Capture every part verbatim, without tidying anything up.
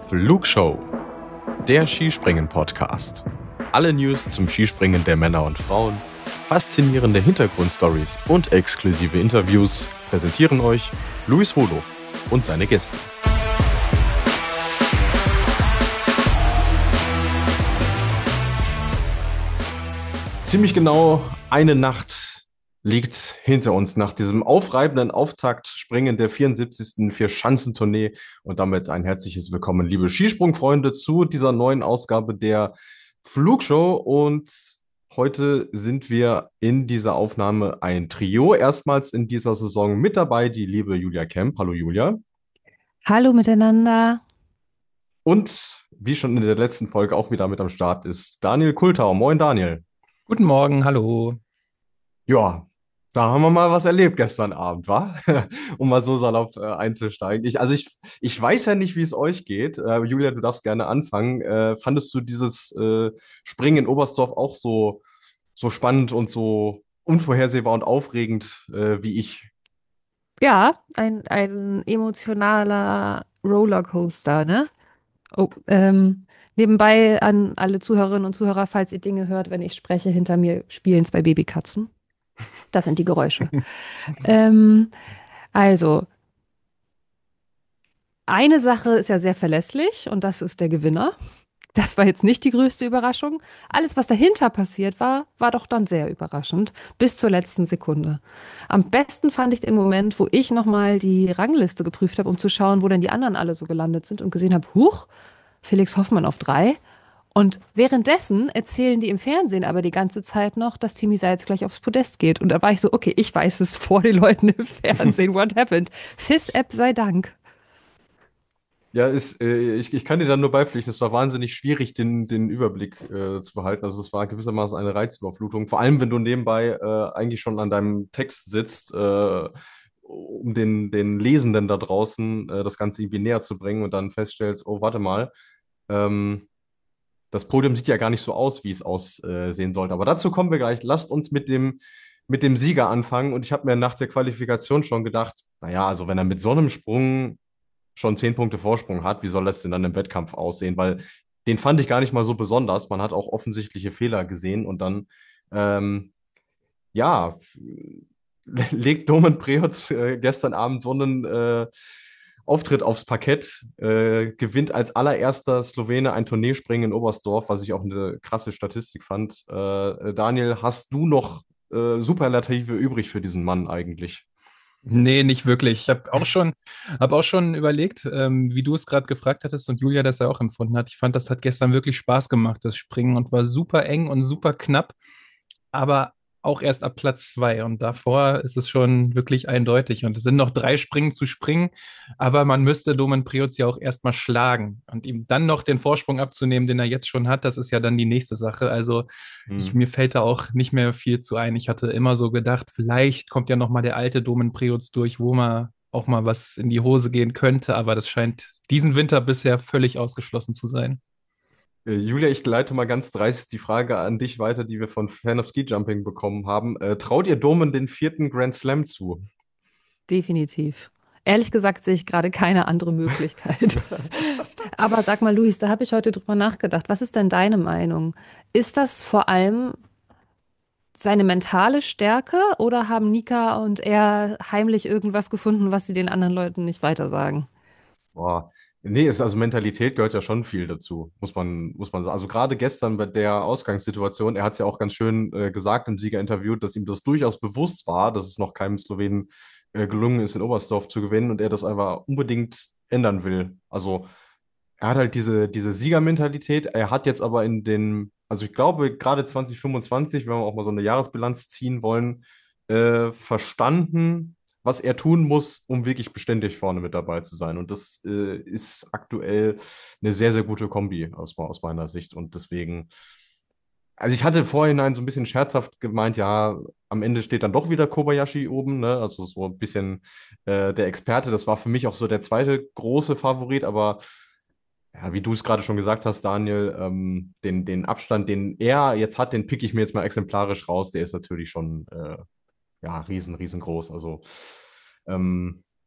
Flugshow, der Skispringen-Podcast. Alle News zum Skispringen der Männer und Frauen, faszinierende Hintergrundstories und exklusive Interviews präsentieren euch Luis Holoch und seine Gäste. Ziemlich genau eine Nacht liegt hinter uns nach diesem aufreibenden Auftaktspringen der vierundsiebzigsten Vier-Schanzentournee und damit ein herzliches Willkommen, liebe Skisprungfreunde, zu dieser neuen Ausgabe der Flugshow. Und heute sind wir in dieser Aufnahme ein Trio. Erstmals in dieser Saison mit dabei die liebe Julia Kemp. Hallo Julia. Hallo miteinander. Und wie schon in der letzten Folge auch wieder mit am Start ist Daniel Kultau. Moin Daniel. Guten Morgen, hallo. Ja, da haben wir mal was erlebt gestern Abend, wa? Um mal so salopp äh, einzusteigen. Ich, also ich, ich weiß ja nicht, wie es euch geht. Äh, Julia, du darfst gerne anfangen. Äh, fandest du dieses äh, Springen in Oberstdorf auch so, so spannend und so unvorhersehbar und aufregend äh, wie ich? Ja, ein, ein emotionaler Rollercoaster, ne? Oh, ähm, nebenbei an alle Zuhörerinnen und Zuhörer, falls ihr Dinge hört, wenn ich spreche, hinter mir spielen zwei Babykatzen. Das sind die Geräusche. Ähm, also, eine Sache ist ja sehr verlässlich und das ist der Gewinner. Das war jetzt nicht die größte Überraschung. Alles, was dahinter passiert war, war doch dann sehr überraschend, bis zur letzten Sekunde. Am besten fand ich den Moment, wo ich nochmal die Rangliste geprüft habe, um zu schauen, wo denn die anderen alle so gelandet sind und gesehen habe, huch, Felix Hoffmann auf drei. Und währenddessen erzählen die im Fernsehen aber die ganze Zeit noch, dass Timi Seitz gleich aufs Podest geht. Und da war ich so, okay, ich weiß es vor den Leuten im Fernsehen. What happened? F I S-App sei Dank. Ja, ist, äh, ich, ich kann dir da nur beipflichten, es war wahnsinnig schwierig, den, den Überblick äh, zu behalten. Also es war gewissermaßen eine Reizüberflutung. Vor allem, wenn du nebenbei äh, eigentlich schon an deinem Text sitzt, äh, um den, den Lesenden da draußen äh, das Ganze irgendwie näher zu bringen und dann feststellst, oh, warte mal, ähm, das Podium sieht ja gar nicht so aus, wie es aussehen sollte. Aber dazu kommen wir gleich. Lasst uns mit dem, mit dem Sieger anfangen. Und ich habe mir nach der Qualifikation schon gedacht, naja, also wenn er mit so einem Sprung schon zehn Punkte Vorsprung hat, wie soll das denn dann im Wettkampf aussehen? Weil den fand ich gar nicht mal so besonders. Man hat auch offensichtliche Fehler gesehen und dann, ähm, ja, legt Domen Preoc äh, gestern Abend so einen äh, Auftritt aufs Parkett, äh, gewinnt als allererster Slowene ein Turnierspringen in Oberstdorf, was ich auch eine krasse Statistik fand. Äh, Daniel, hast du noch äh, Superlative übrig für diesen Mann eigentlich? Nee, nicht wirklich. Ich habe auch schon, hab auch schon überlegt, ähm, wie du es gerade gefragt hattest und Julia das ja auch empfunden hat. Ich fand, das hat gestern wirklich Spaß gemacht, das Springen, und war super eng und super knapp, aber auch erst ab Platz zwei. Und davor ist es schon wirklich eindeutig. Und es sind noch drei Springen zu springen, aber man müsste Domen Preoc ja auch erstmal schlagen. Und ihm dann noch den Vorsprung abzunehmen, den er jetzt schon hat, das ist ja dann die nächste Sache. Also ich, Hm. mir fällt da auch nicht mehr viel zu ein. Ich hatte immer so gedacht, vielleicht kommt ja noch mal der alte Domen Preoc durch, wo mal auch mal was in die Hose gehen könnte, aber das scheint diesen Winter bisher völlig ausgeschlossen zu sein. Äh, Julia, ich leite mal ganz dreist die Frage an dich weiter, die wir von Fan of Ski Jumping bekommen haben. Äh, traut ihr Domen den vierten Grand Slam zu? Definitiv. Ehrlich gesagt sehe ich gerade keine andere Möglichkeit. Aber sag mal, Luis, da habe ich heute drüber nachgedacht. Was ist denn deine Meinung? Ist das vor allem seine mentale Stärke oder haben Nika und er heimlich irgendwas gefunden, was sie den anderen Leuten nicht weitersagen? Boah. Nee, ist, also Mentalität gehört ja schon viel dazu, muss man, muss man sagen. Also gerade gestern bei der Ausgangssituation, er hat es ja auch ganz schön äh, gesagt im Siegerinterview, dass ihm das durchaus bewusst war, dass es noch keinem Slowenen äh, gelungen ist, in Oberstdorf zu gewinnen und er das einfach unbedingt ändern will. Also er hat halt diese, diese Siegermentalität. Er hat jetzt aber in den, also ich glaube, gerade zwanzig fünfundzwanzig, wenn wir auch mal so eine Jahresbilanz ziehen wollen, äh, verstanden, was er tun muss, um wirklich beständig vorne mit dabei zu sein. Und das äh, ist aktuell eine sehr, sehr gute Kombi aus, aus meiner Sicht. Und deswegen, also ich hatte vorhinein so ein bisschen scherzhaft gemeint, ja, am Ende steht dann doch wieder Kobayashi oben, ne? Also so ein bisschen äh, der Experte. Das war für mich auch so der zweite große Favorit, aber ja, wie du es gerade schon gesagt hast, Daniel, ähm, den, den Abstand, den er jetzt hat, den pick ich mir jetzt mal exemplarisch raus. Der ist natürlich schon äh, ja, riesen, riesengroß. Also ähm,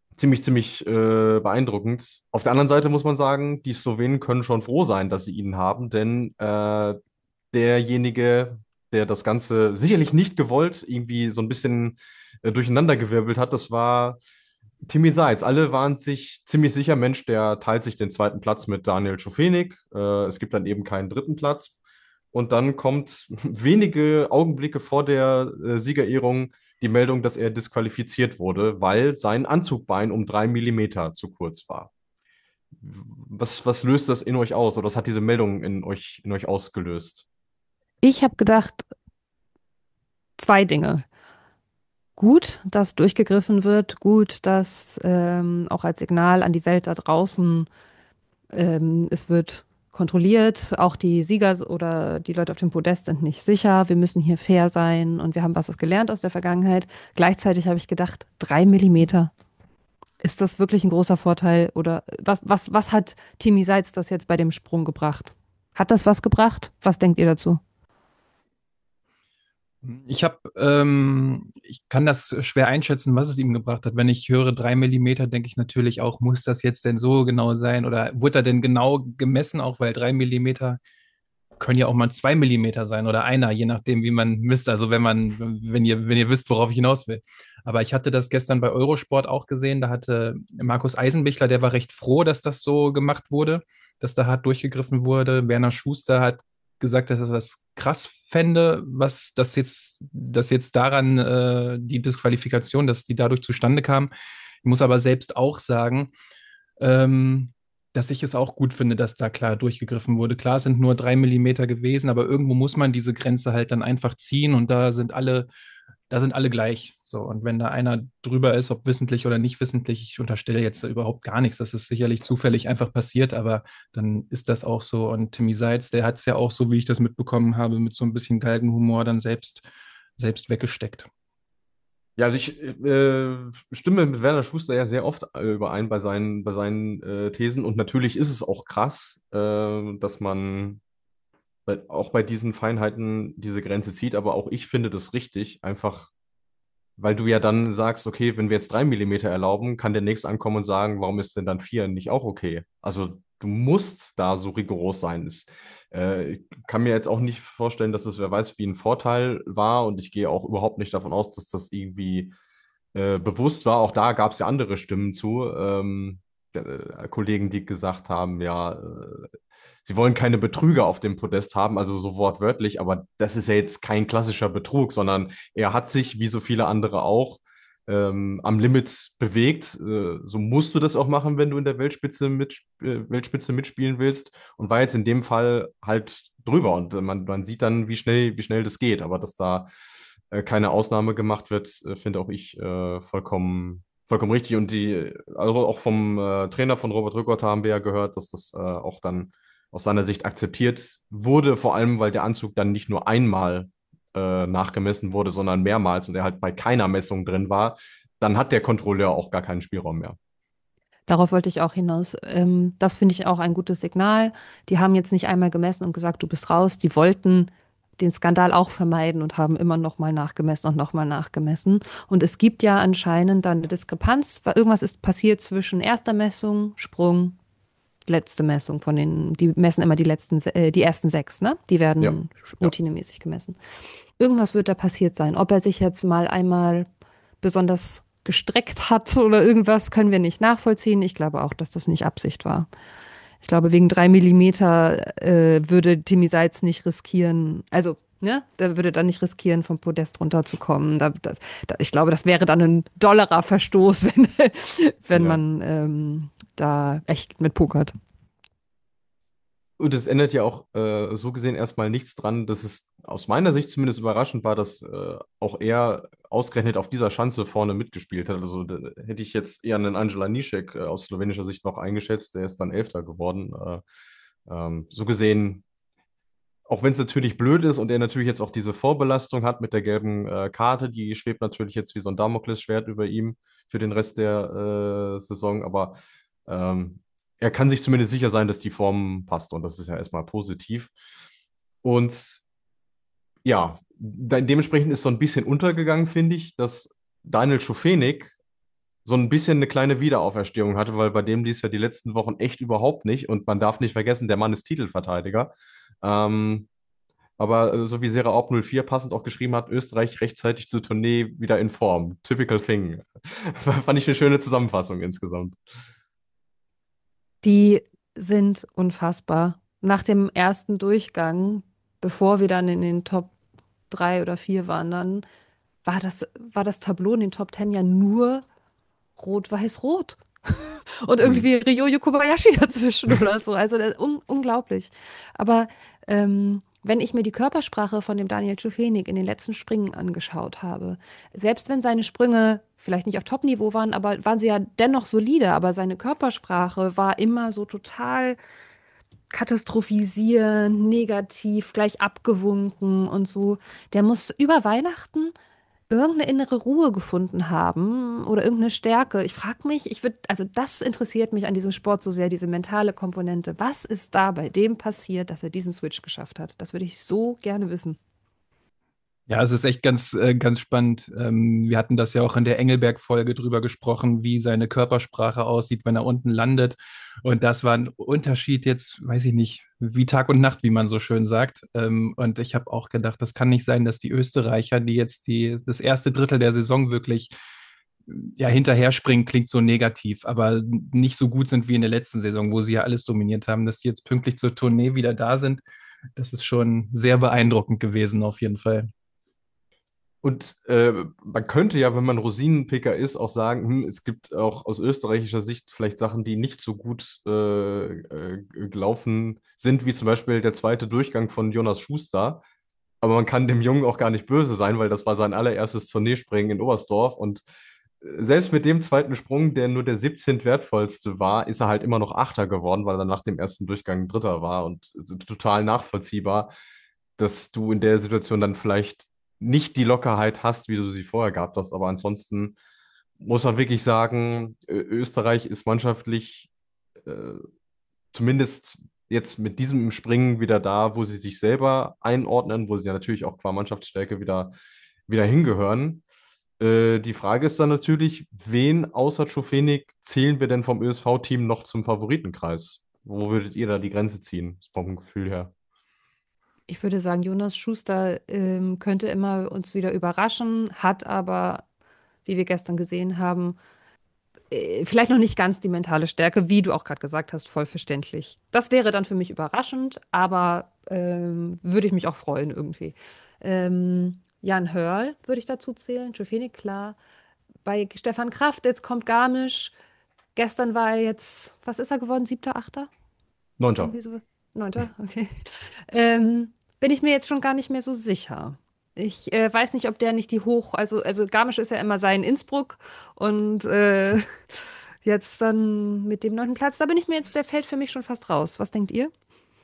ziemlich, ziemlich äh, beeindruckend. Auf der anderen Seite muss man sagen, die Slowenen können schon froh sein, dass sie ihn haben, denn äh, derjenige, der das Ganze sicherlich nicht gewollt irgendwie so ein bisschen äh, durcheinandergewirbelt hat, das war Timmy Seitz. Alle waren sich ziemlich sicher, Mensch, der teilt sich den zweiten Platz mit Daniel Schofenig. Äh, es gibt dann eben keinen dritten Platz. Und dann kommt wenige Augenblicke vor der äh, Siegerehrung die Meldung, dass er disqualifiziert wurde, weil sein Anzugbein um drei Millimeter zu kurz war. Was, was löst das in euch aus oder was hat diese Meldung in euch, in euch ausgelöst? Ich habe gedacht, zwei Dinge. Gut, dass durchgegriffen wird, gut, dass ähm, auch als Signal an die Welt da draußen ähm, es wird kontrolliert, auch die Sieger oder die Leute auf dem Podest sind nicht sicher, wir müssen hier fair sein und wir haben was gelernt aus der Vergangenheit. Gleichzeitig habe ich gedacht, drei Millimeter, ist das wirklich ein großer Vorteil oder was, was, was hat Timmy Seitz das jetzt bei dem Sprung gebracht? Hat das was gebracht? Was denkt ihr dazu? Ich habe, ähm, ich kann das schwer einschätzen, was es ihm gebracht hat. Wenn ich höre drei Millimeter, denke ich natürlich auch, muss das jetzt denn so genau sein? Oder wurde er denn genau gemessen, auch weil drei Millimeter können ja auch mal zwei Millimeter sein oder einer, je nachdem, wie man misst. Also wenn man, wenn ihr, wenn ihr wisst, worauf ich hinaus will. Aber ich hatte das gestern bei Eurosport auch gesehen. Da hatte Markus Eisenbichler, der war recht froh, dass das so gemacht wurde, dass da hart durchgegriffen wurde. Werner Schuster hat gesagt, dass er das krass fände, was das jetzt, dass jetzt daran äh, die Disqualifikation, dass die dadurch zustande kam. Ich muss aber selbst auch sagen, ähm, dass ich es auch gut finde, dass da klar durchgegriffen wurde. Klar, es sind nur drei Millimeter gewesen, aber irgendwo muss man diese Grenze halt dann einfach ziehen und da sind alle, da sind alle gleich. So, und wenn da einer drüber ist, ob wissentlich oder nicht wissentlich, ich unterstelle jetzt überhaupt gar nichts. Das ist sicherlich zufällig einfach passiert, aber dann ist das auch so. Und Timmy Seitz, der hat es ja auch so, wie ich das mitbekommen habe, mit so ein bisschen Galgenhumor dann selbst, selbst weggesteckt. Ja, also ich äh, stimme mit Werner Schuster ja sehr oft äh, überein bei seinen, bei seinen äh, Thesen und natürlich ist es auch krass, äh, dass man bei, auch bei diesen Feinheiten diese Grenze zieht, aber auch ich finde das richtig, einfach weil du ja dann sagst, okay, wenn wir jetzt drei Millimeter erlauben, kann der nächste ankommen und sagen, warum ist denn dann vier nicht auch okay? Also du musst da so rigoros sein. Es, äh, ich kann mir jetzt auch nicht vorstellen, dass es, wer weiß, wie ein Vorteil war und ich gehe auch überhaupt nicht davon aus, dass das irgendwie äh, bewusst war. Auch da gab es ja andere Stimmen zu. Ähm, äh, Kollegen, die gesagt haben, ja, äh, sie wollen keine Betrüger auf dem Podest haben, also so wortwörtlich, aber das ist ja jetzt kein klassischer Betrug, sondern er hat sich, wie so viele andere auch, ähm, am Limit bewegt. Äh, so musst du das auch machen, wenn du in der Weltspitze, mit, äh, Weltspitze mitspielen willst und war jetzt in dem Fall halt drüber und äh, man, man sieht dann, wie schnell, wie schnell das geht, aber dass da äh, keine Ausnahme gemacht wird, äh, finde auch ich äh, vollkommen, vollkommen richtig. Und die, also auch vom äh, Trainer von Robert Rückert haben wir ja gehört, dass das äh, auch dann aus seiner Sicht akzeptiert wurde, vor allem weil der Anzug dann nicht nur einmal äh, nachgemessen wurde, sondern mehrmals und er halt bei keiner Messung drin war, dann hat der Kontrolleur auch gar keinen Spielraum mehr. Darauf wollte ich auch hinaus. Ähm, das finde ich auch ein gutes Signal. Die haben jetzt nicht einmal gemessen und gesagt, du bist raus. Die wollten den Skandal auch vermeiden und haben immer noch mal nachgemessen und noch mal nachgemessen. Und es gibt ja anscheinend dann eine Diskrepanz, weil irgendwas ist passiert zwischen erster Messung, Sprung, letzte Messung von den, die messen immer die letzten, se- äh, die ersten sechs, ne? Die Ja, werden ja. routinemäßig gemessen. Irgendwas wird da passiert sein. Ob er sich jetzt mal einmal besonders gestreckt hat oder irgendwas, können wir nicht nachvollziehen. Ich glaube auch, dass das nicht Absicht war. Ich glaube, wegen drei Millimeter äh, würde Timmy Seitz nicht riskieren, also, ne, der würde dann nicht riskieren, vom Podest runterzukommen. Da, da, da, ich glaube, das wäre dann ein dollerer Verstoß, wenn, wenn Ja. man ähm, da echt mit pokert. Und es ändert ja auch äh, so gesehen erstmal nichts dran, dass es aus meiner Sicht zumindest überraschend war, dass äh, auch er ausgerechnet auf dieser Schanze vorne mitgespielt hat. Also da, hätte ich jetzt eher einen Angela Nischek äh, aus slowenischer Sicht noch eingeschätzt, der ist dann Elfter geworden. Äh, ähm, so gesehen, auch wenn es natürlich blöd ist und er natürlich jetzt auch diese Vorbelastung hat mit der gelben äh, Karte, die schwebt natürlich jetzt wie so ein Damoklesschwert über ihm für den Rest der äh, Saison, aber ähm, er kann sich zumindest sicher sein, dass die Form passt und das ist ja erstmal positiv. Und ja, de dementsprechend ist so ein bisschen untergegangen, finde ich, dass Daniel Schofenig so ein bisschen eine kleine Wiederauferstehung hatte, weil bei dem lief es ja die letzten Wochen echt überhaupt nicht. Und man darf nicht vergessen, der Mann ist Titelverteidiger. Ähm, aber äh, so wie Sera Orb null vier passend auch geschrieben hat, Österreich rechtzeitig zur Tournee wieder in Form. Typical thing. Fand ich eine schöne Zusammenfassung insgesamt. Die sind unfassbar. Nach dem ersten Durchgang, bevor wir dann in den Top drei oder vier waren, dann war das, war das Tableau in den Top Ten ja nur Rot-Weiß-Rot. Und Hm. irgendwie Ryoyo Kobayashi dazwischen oder so. Also das, un unglaublich. Aber ähm, wenn ich mir die Körpersprache von dem Daniel Schufenig in den letzten Springen angeschaut habe, selbst wenn seine Sprünge vielleicht nicht auf Top-Niveau waren, aber waren sie ja dennoch solide, aber seine Körpersprache war immer so total katastrophisierend, negativ, gleich abgewunken und so. Der muss über Weihnachten irgendeine innere Ruhe gefunden haben oder irgendeine Stärke. Ich frage mich, ich würde, also das interessiert mich an diesem Sport so sehr, diese mentale Komponente. Was ist da bei dem passiert, dass er diesen Switch geschafft hat? Das würde ich so gerne wissen. Ja, es ist echt ganz, äh, ganz spannend. Ähm, wir hatten das ja auch in der Engelberg-Folge drüber gesprochen, wie seine Körpersprache aussieht, wenn er unten landet. Und das war ein Unterschied jetzt, weiß ich nicht, wie Tag und Nacht, wie man so schön sagt. Ähm, und ich habe auch gedacht, das kann nicht sein, dass die Österreicher, die jetzt die, das erste Drittel der Saison wirklich ja, hinterher springen, klingt so negativ, aber nicht so gut sind wie in der letzten Saison, wo sie ja alles dominiert haben, dass die jetzt pünktlich zur Tournee wieder da sind. Das ist schon sehr beeindruckend gewesen, auf jeden Fall. Und äh, man könnte ja, wenn man Rosinenpicker ist, auch sagen, hm, es gibt auch aus österreichischer Sicht vielleicht Sachen, die nicht so gut äh, äh, gelaufen sind, wie zum Beispiel der zweite Durchgang von Jonas Schuster. Aber man kann dem Jungen auch gar nicht böse sein, weil das war sein allererstes Tourneespringen in Oberstdorf. Und äh, selbst mit dem zweiten Sprung, der nur der siebzehnte wertvollste war, ist er halt immer noch Achter geworden, weil er nach dem ersten Durchgang Dritter war. Und äh, total nachvollziehbar, dass du in der Situation dann vielleicht nicht die Lockerheit hast, wie du sie vorher gehabt hast. Aber ansonsten muss man wirklich sagen, Ö- Österreich ist mannschaftlich äh, zumindest jetzt mit diesem Springen wieder da, wo sie sich selber einordnen, wo sie ja natürlich auch qua Mannschaftsstärke wieder, wieder hingehören. Äh, die Frage ist dann natürlich, wen außer Tschofenig zählen wir denn vom Ö S V-Team noch zum Favoritenkreis? Wo würdet ihr da die Grenze ziehen, vom Gefühl her? Ich würde sagen, Jonas Schuster ähm, könnte immer uns wieder überraschen, hat aber, wie wir gestern gesehen haben, äh, vielleicht noch nicht ganz die mentale Stärke, wie du auch gerade gesagt hast, voll verständlich. Das wäre dann für mich überraschend, aber ähm, würde ich mich auch freuen irgendwie. Ähm, Jan Hörl würde ich dazu zählen, Schöfenig, klar. Bei Stefan Kraft, jetzt kommt Garmisch. Gestern war er jetzt, was ist er geworden? Siebter, achter? Neunter. Irgendwie so. Neunter, okay. Ähm, bin ich mir jetzt schon gar nicht mehr so sicher. Ich äh, weiß nicht, ob der nicht die Hoch, also, also Garmisch ist ja immer sein Innsbruck und äh, jetzt dann mit dem neunten Platz, da bin ich mir jetzt, der fällt für mich schon fast raus. Was denkt ihr?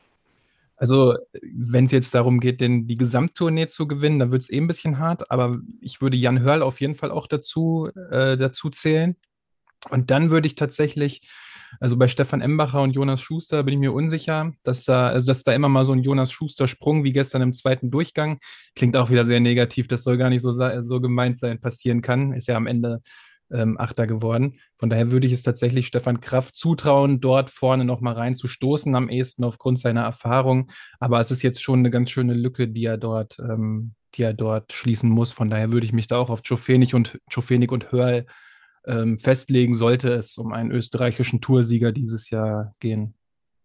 Also, wenn es jetzt darum geht, den, die Gesamttournee zu gewinnen, dann wird es eh ein bisschen hart, aber ich würde Jan Hörl auf jeden Fall auch dazu, äh, dazu zählen. Und dann würde ich tatsächlich, also bei Stefan Embacher und Jonas Schuster bin ich mir unsicher, dass da, also dass da immer mal so ein Jonas Schuster-Sprung wie gestern im zweiten Durchgang, klingt auch wieder sehr negativ, das soll gar nicht so, sa- so gemeint sein, passieren kann, ist ja am Ende ähm, Achter geworden. Von daher würde ich es tatsächlich Stefan Kraft zutrauen, dort vorne nochmal reinzustoßen, am ehesten aufgrund seiner Erfahrung. Aber es ist jetzt schon eine ganz schöne Lücke, die er dort, ähm, die er dort schließen muss. Von daher würde ich mich da auch auf Tschofenig und Tschofenig und Hörl ähm, festlegen, sollte es um einen österreichischen Toursieger dieses Jahr gehen.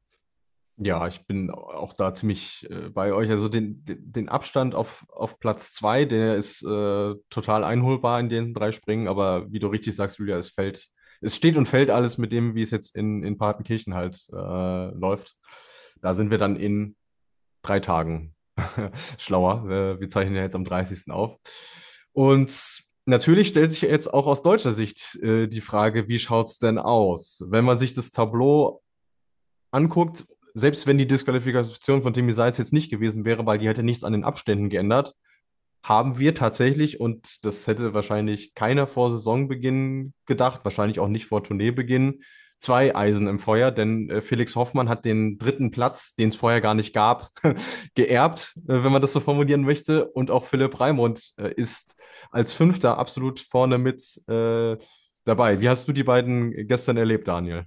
Ja, ich bin auch da ziemlich äh, bei euch. Also den, den den Abstand auf, auf Platz zwei, der ist äh, total einholbar in den drei Springen, aber wie du richtig sagst, Julia, es fällt, es steht und fällt alles mit dem, wie es jetzt in, in Partenkirchen halt äh, läuft. Da sind wir dann in drei Tagen schlauer. Äh, wir zeichnen ja jetzt am dreißigsten auf. Und natürlich stellt sich jetzt auch aus deutscher Sicht äh, die Frage, wie schaut es denn aus? Wenn man sich das Tableau anguckt, selbst wenn die Disqualifikation von Timmy Seitz jetzt nicht gewesen wäre, weil die hätte nichts an den Abständen geändert, haben wir tatsächlich, und das hätte wahrscheinlich keiner vor Saisonbeginn gedacht, wahrscheinlich auch nicht vor Tourneebeginn, zwei Eisen im Feuer, denn äh, Felix Hoffmann hat den dritten Platz, den es vorher gar nicht gab, geerbt, äh, wenn man das so formulieren möchte. Und auch Philipp Raimund äh, ist als Fünfter absolut vorne mit äh, dabei. Wie hast du die beiden gestern erlebt, Daniel?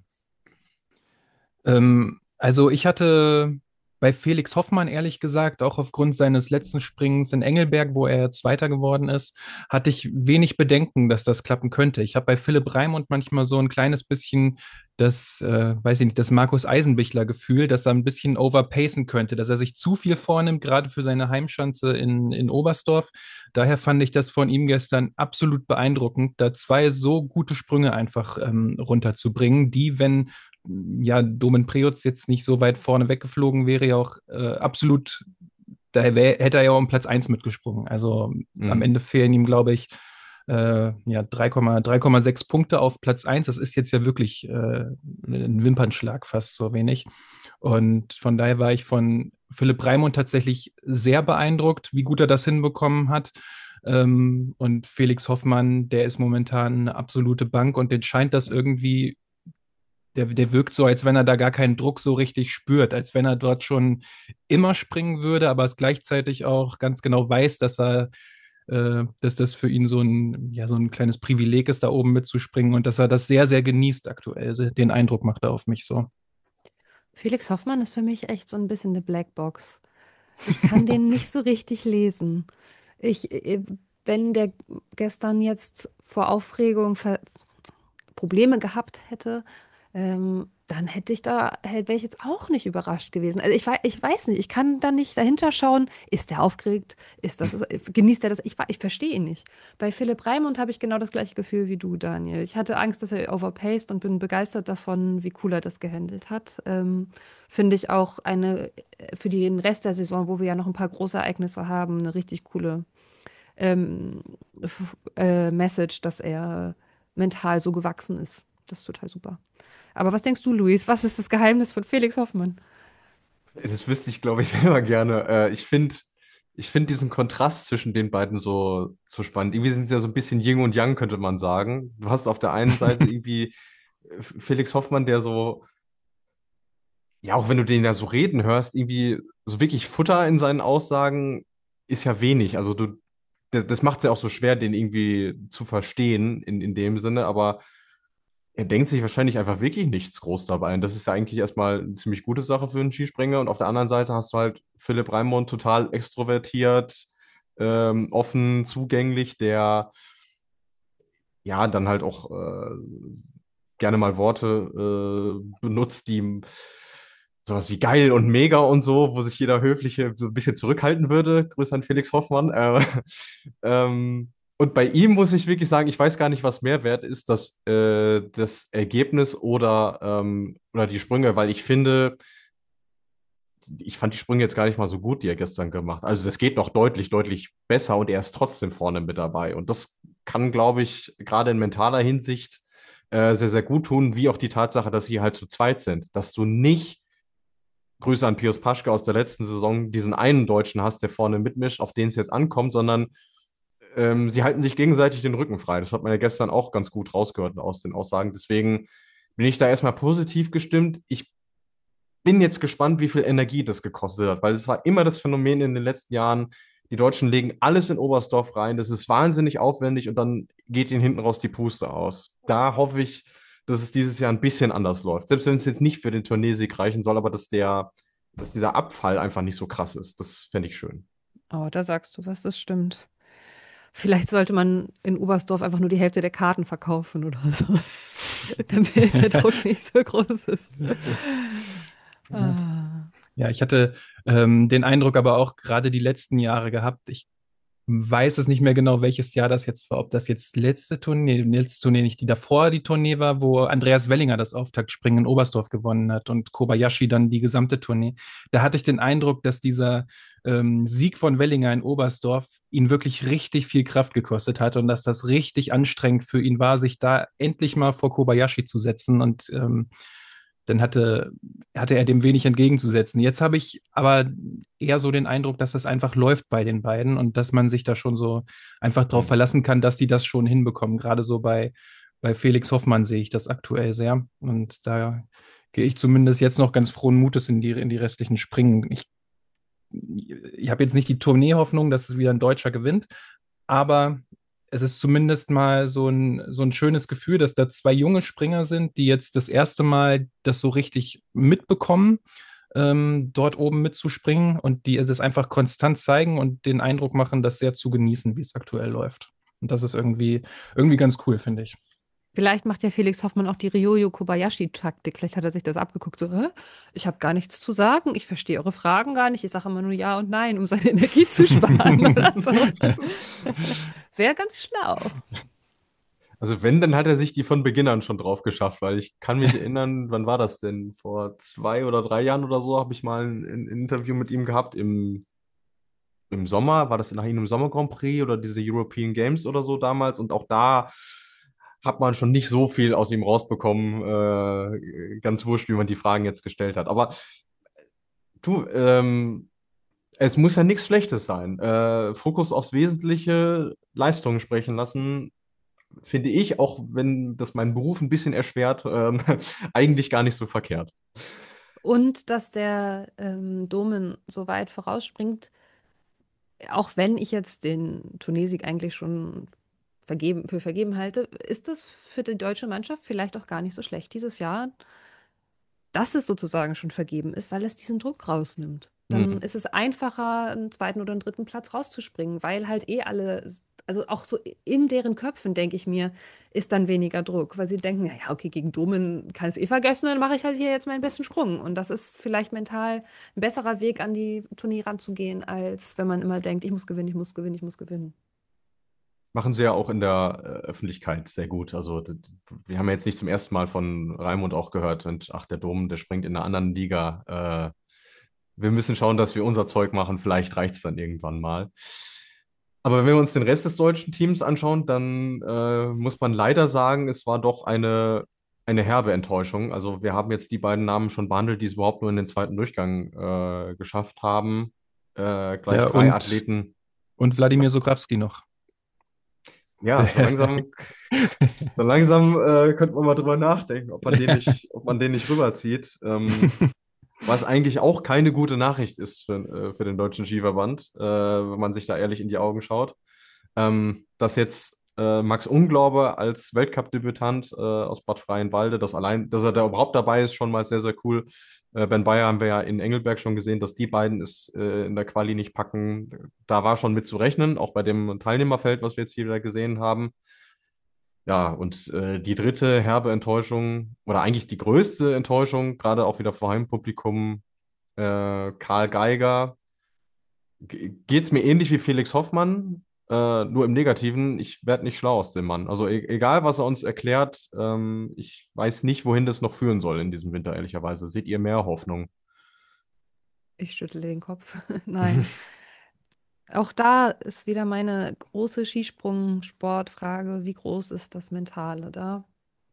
Ähm, also ich hatte bei Felix Hoffmann ehrlich gesagt, auch aufgrund seines letzten Springens in Engelberg, wo er Zweiter geworden ist, hatte ich wenig Bedenken, dass das klappen könnte. Ich habe bei Philipp Raimund manchmal so ein kleines bisschen das, äh, weiß ich nicht, das Markus Eisenbichler-Gefühl, dass er ein bisschen overpacen könnte, dass er sich zu viel vornimmt, gerade für seine Heimschanze in, in Oberstdorf. Daher fand ich das von ihm gestern absolut beeindruckend, da zwei so gute Sprünge einfach ähm, runterzubringen, die, wenn ja, Domen Preutz jetzt nicht so weit vorne weggeflogen wäre, ja auch äh, absolut, da wär, hätte er ja auch um Platz eins mitgesprungen. Also am Mhm. Ende fehlen ihm, glaube ich, äh, ja, drei Komma sechs Punkte auf Platz eins. Das ist jetzt ja wirklich äh, ein Wimpernschlag, fast so wenig. Und von daher war ich von Philipp Raimund tatsächlich sehr beeindruckt, wie gut er das hinbekommen hat. Ähm, und Felix Hoffmann, der ist momentan eine absolute Bank und den scheint das irgendwie der, der wirkt so, als wenn er da gar keinen Druck so richtig spürt, als wenn er dort schon immer springen würde, aber es gleichzeitig auch ganz genau weiß, dass er, äh, dass das für ihn so ein, ja, so ein kleines Privileg ist, da oben mitzuspringen und dass er das sehr, sehr genießt aktuell. Also den Eindruck macht er auf mich so. Felix Hoffmann ist für mich echt so ein bisschen eine Blackbox. Ich kann den nicht so richtig lesen. Ich, äh, wenn der gestern jetzt vor Aufregung ver Probleme gehabt hätte, ähm, dann hätte ich da, wäre ich jetzt auch nicht überrascht gewesen. Also ich, wei- ich weiß nicht, ich kann da nicht dahinter schauen, ist der aufgeregt, ist das, genießt er das? Ich, wa- ich verstehe ihn nicht. Bei Philipp Raimund habe ich genau das gleiche Gefühl wie du, Daniel. Ich hatte Angst, dass er overpaced und bin begeistert davon, wie cool er das gehandelt hat. Ähm, finde ich auch eine, äh, für den Rest der Saison, wo wir ja noch ein paar große Ereignisse haben, eine richtig coole ähm, f- äh, Message, dass er mental so gewachsen ist. Das ist total super. Aber was denkst du, Luis? Was ist das Geheimnis von Felix Hoffmann? Das wüsste ich, glaube ich, selber gerne. Äh, ich finde ich find diesen Kontrast zwischen den beiden so, so spannend. Irgendwie sind sie ja so ein bisschen Yin und Yang, könnte man sagen. Du hast auf der einen Seite irgendwie äh, Felix Hoffmann, der so, ja, auch wenn du den ja so reden hörst, irgendwie so wirklich Futter in seinen Aussagen ist ja wenig. Also du, das, das macht es ja auch so schwer, den irgendwie zu verstehen in, in dem Sinne, aber er denkt sich wahrscheinlich einfach wirklich nichts groß dabei. Und das ist ja eigentlich erstmal eine ziemlich gute Sache für einen Skispringer. Und auf der anderen Seite hast du halt Philipp Raimund total extrovertiert, ähm, offen, zugänglich, der ja dann halt auch äh, gerne mal Worte äh, benutzt, die sowas wie geil und mega und so, wo sich jeder Höfliche so ein bisschen zurückhalten würde. Grüße an Felix Hoffmann. Äh, ähm, und bei ihm muss ich wirklich sagen, ich weiß gar nicht, was mehr wert ist, das, äh, das Ergebnis oder, ähm, oder die Sprünge, weil ich finde, ich fand die Sprünge jetzt gar nicht mal so gut, die er gestern gemacht hat. Also das geht noch deutlich, deutlich besser und er ist trotzdem vorne mit dabei. Und das kann, glaube ich, gerade in mentaler Hinsicht äh, sehr, sehr gut tun, wie auch die Tatsache, dass sie halt zu zweit sind. Dass du nicht, Grüße an Pius Paschke aus der letzten Saison, diesen einen Deutschen hast, der vorne mitmischt, auf den es jetzt ankommt, sondern ähm, sie halten sich gegenseitig den Rücken frei. Das hat man ja gestern auch ganz gut rausgehört aus den Aussagen. Deswegen bin ich da erstmal positiv gestimmt. Ich bin jetzt gespannt, wie viel Energie das gekostet hat, weil es war immer das Phänomen in den letzten Jahren, die Deutschen legen alles in Oberstdorf rein, das ist wahnsinnig aufwendig und dann geht ihnen hinten raus die Puste aus. Da hoffe ich, dass es dieses Jahr ein bisschen anders läuft. Selbst wenn es jetzt nicht für den Turniersieg reichen soll, aber dass der, dass dieser Abfall einfach nicht so krass ist. Das fände ich schön. Oh, da sagst du was, das stimmt. Vielleicht sollte man in Oberstdorf einfach nur die Hälfte der Karten verkaufen oder so, damit der Druck nicht so groß ist. Ah. Ja, ich hatte ähm, den Eindruck aber auch gerade die letzten Jahre gehabt. Ich weiß es nicht mehr genau, welches Jahr das jetzt war, ob das jetzt letzte Tournee, letzte Tournee nicht, die davor die Tournee war, wo Andreas Wellinger das Auftaktspringen in Oberstdorf gewonnen hat und Kobayashi dann die gesamte Tournee. Da hatte ich den Eindruck, dass dieser ähm, Sieg von Wellinger in Oberstdorf ihn wirklich richtig viel Kraft gekostet hat und dass das richtig anstrengend für ihn war, sich da endlich mal vor Kobayashi zu setzen und ähm, dann hatte, hatte er dem wenig entgegenzusetzen. Jetzt habe ich aber eher so den Eindruck, dass das einfach läuft bei den beiden und dass man sich da schon so einfach drauf Hm. verlassen kann, dass die das schon hinbekommen. Gerade so bei, bei Felix Hoffmann sehe ich das aktuell sehr. Und da gehe ich zumindest jetzt noch ganz frohen Mutes in die, in die restlichen Springen. Ich, ich habe jetzt nicht die Tournee-Hoffnung, dass es wieder ein Deutscher gewinnt, aber es ist zumindest mal so ein, so ein schönes Gefühl, dass da zwei junge Springer sind, die jetzt das erste Mal das so richtig mitbekommen, ähm, dort oben mitzuspringen und die das einfach konstant zeigen und den Eindruck machen, das sehr zu genießen, wie es aktuell läuft. Und das ist irgendwie, irgendwie ganz cool, finde ich. Vielleicht macht ja Felix Hoffmann auch die Ryoyo Kobayashi-Taktik. Vielleicht hat er sich das abgeguckt. So, Hä? Ich habe gar nichts zu sagen. Ich verstehe eure Fragen gar nicht. Ich sage immer nur Ja und Nein, um seine Energie zu sparen oder so. Wäre ganz schlau. Also wenn, dann hat er sich die von Beginn an schon drauf geschafft, weil ich kann mich erinnern, wann war das denn? Vor zwei oder drei Jahren oder so habe ich mal ein, ein Interview mit ihm gehabt im, im Sommer. War das nach einem Sommer Grand Prix oder diese European Games oder so damals? Und auch da hat man schon nicht so viel aus ihm rausbekommen. Äh, ganz wurscht, wie man die Fragen jetzt gestellt hat. Aber du, ähm, es muss ja nichts Schlechtes sein. Äh, Fokus aufs Wesentliche, Leistungen sprechen lassen, finde ich, auch wenn das meinen Beruf ein bisschen erschwert, ähm, eigentlich gar nicht so verkehrt. Und dass der ähm, Domen so weit vorausspringt, auch wenn ich jetzt den Turniersieg eigentlich schon vergeben, für vergeben halte, ist das für die deutsche Mannschaft vielleicht auch gar nicht so schlecht dieses Jahr, dass es sozusagen schon vergeben ist, weil es diesen Druck rausnimmt. Dann Hm. ist es einfacher, einen zweiten oder einen dritten Platz rauszuspringen, weil halt eh alle, also auch so in deren Köpfen, denke ich mir, ist dann weniger Druck, weil sie denken, ja, ja, okay, gegen Domen kann ich es eh vergessen, dann mache ich halt hier jetzt meinen besten Sprung. Und das ist vielleicht mental ein besserer Weg, an die Turniere ranzugehen, als wenn man immer denkt, ich muss gewinnen, ich muss gewinnen, ich muss gewinnen. Machen sie ja auch in der äh, Öffentlichkeit sehr gut. Also d- d- wir haben ja jetzt nicht zum ersten Mal von Raimund auch gehört, und ach, der Dom, der springt in einer anderen Liga. Äh, wir müssen schauen, dass wir unser Zeug machen. Vielleicht reicht es dann irgendwann mal. Aber wenn wir uns den Rest des deutschen Teams anschauen, dann äh, muss man leider sagen, es war doch eine, eine herbe Enttäuschung. Also wir haben jetzt die beiden Namen schon behandelt, die es überhaupt nur in den zweiten Durchgang äh, geschafft haben. Äh, gleich Ja, drei und, Athleten. und Wladimir Sokrawski noch. Ja, so langsam, so langsam äh, könnte man mal drüber nachdenken, ob man den nicht, ob man den nicht rüberzieht. Ähm, was eigentlich auch keine gute Nachricht ist für, äh, für den deutschen Skiverband, äh, wenn man sich da ehrlich in die Augen schaut. Ähm, dass jetzt äh, Max Unglaube als Weltcup-Debütant äh, aus Bad Freienwalde, das allein, dass er da überhaupt dabei ist, schon mal sehr, sehr cool. Äh, Ben Beyer haben wir ja in Engelberg schon gesehen, dass die beiden es äh, in der Quali nicht packen. Da war schon mit zu rechnen, auch bei dem Teilnehmerfeld, was wir jetzt hier wieder gesehen haben. Ja, und äh, die dritte herbe Enttäuschung, oder eigentlich die größte Enttäuschung, gerade auch wieder vor Heimpublikum, äh, Karl Geiger. Geht es mir ähnlich wie Felix Hoffmann, äh, nur im Negativen. Ich werde nicht schlau aus dem Mann. Also e egal, was er uns erklärt, ähm, ich weiß nicht, wohin das noch führen soll in diesem Winter, ehrlicherweise. Seht ihr mehr Hoffnung? Ich schüttle den Kopf. Nein. Auch da ist wieder meine große Skisprung-Sportfrage, wie groß ist das Mentale da?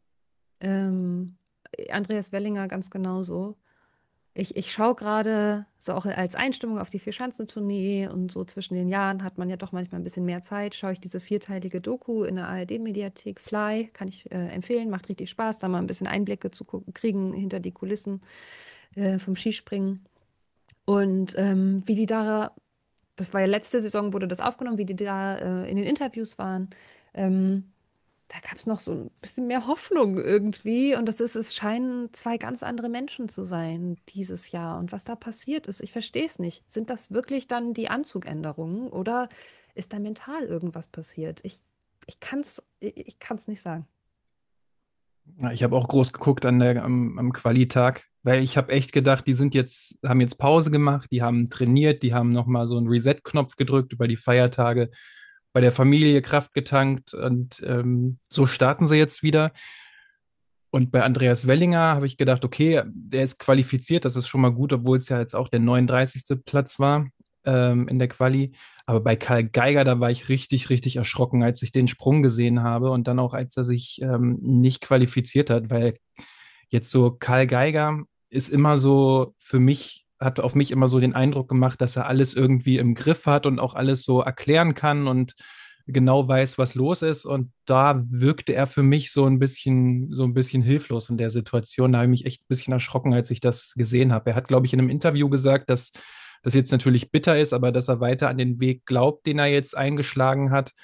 Ähm, Andreas Wellinger ganz genauso. Ich, ich schaue gerade, so auch als Einstimmung auf die Vierschanzentournee und so zwischen den Jahren hat man ja doch manchmal ein bisschen mehr Zeit, schaue ich diese vierteilige Doku in der A R D-Mediathek, Fly, kann ich äh, empfehlen, macht richtig Spaß, da mal ein bisschen Einblicke zu gu- kriegen hinter die Kulissen äh, vom Skispringen. Und ähm, wie die da, das war ja letzte Saison, wurde das aufgenommen, wie die da äh, in den Interviews waren. Ähm, Da gab es noch so ein bisschen mehr Hoffnung irgendwie. Und das ist, es scheinen zwei ganz andere Menschen zu sein dieses Jahr. Und was da passiert ist, ich verstehe es nicht. Sind das wirklich dann die Anzugänderungen oder ist da mental irgendwas passiert? Ich, ich kann es ich, ich kann's nicht sagen. Ja, ich habe auch groß geguckt an der, am, am Qualitag, weil ich habe echt gedacht, die sind jetzt, haben jetzt Pause gemacht, die haben trainiert, die haben nochmal so einen Reset-Knopf gedrückt über die Feiertage, bei der Familie Kraft getankt und ähm, so starten sie jetzt wieder. Und bei Andreas Wellinger habe ich gedacht, okay, der ist qualifiziert, das ist schon mal gut, obwohl es ja jetzt auch der neununddreißigste. Platz war ähm, in der Quali. Aber bei Karl Geiger, da war ich richtig, richtig erschrocken, als ich den Sprung gesehen habe und dann auch, als er sich ähm, nicht qualifiziert hat, weil jetzt so Karl Geiger ist immer so für mich, hat auf mich immer so den Eindruck gemacht, dass er alles irgendwie im Griff hat und auch alles so erklären kann und genau weiß, was los ist. Und da wirkte er für mich so ein bisschen, so ein bisschen hilflos in der Situation. Da habe ich mich echt ein bisschen erschrocken, als ich das gesehen habe. Er hat, glaube ich, in einem Interview gesagt, dass das jetzt natürlich bitter ist, aber dass er weiter an den Weg glaubt, den er jetzt eingeschlagen hat.